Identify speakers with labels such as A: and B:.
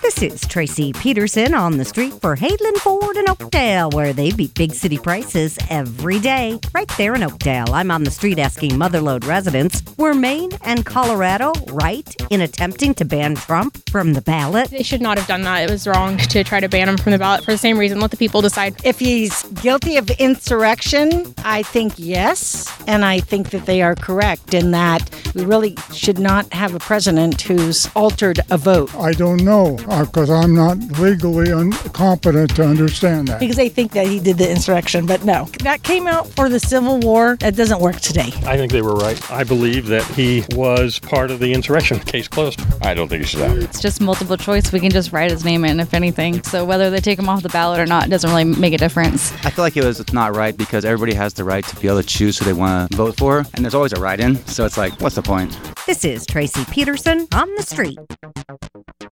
A: This is Tracy Peterson on the street for Hayden Ford in Oakdale, where they beat big city prices every day. Right there in Oakdale, I'm on the street asking Motherlode residents, were Maine and Colorado right in attempting to ban Trump from the ballot?
B: They should not have done that. It was wrong to try to ban him from the ballot for the same reason. Let the people decide.
C: If he's guilty of insurrection, I think yes. And I think that they are correct in that we really should not have a president who's altered a vote.
D: I don't know, because I'm not legally competent to understand that.
E: Because they think that he did the insurrection, but no. That came out for the Civil War. That doesn't work today.
F: I think they were right. I believe that he was part of the insurrection. Case closed.
G: I don't think he should have.
H: It's just multiple choice. We can just write his name in, if anything. So whether they take him off the ballot or not, it doesn't really make a difference.
I: I feel like it was not right because everybody has the right to be able to choose who they want to vote for. And there's always a write-in. So it's like, what's the point?
A: This is Tracy Peterson on the street.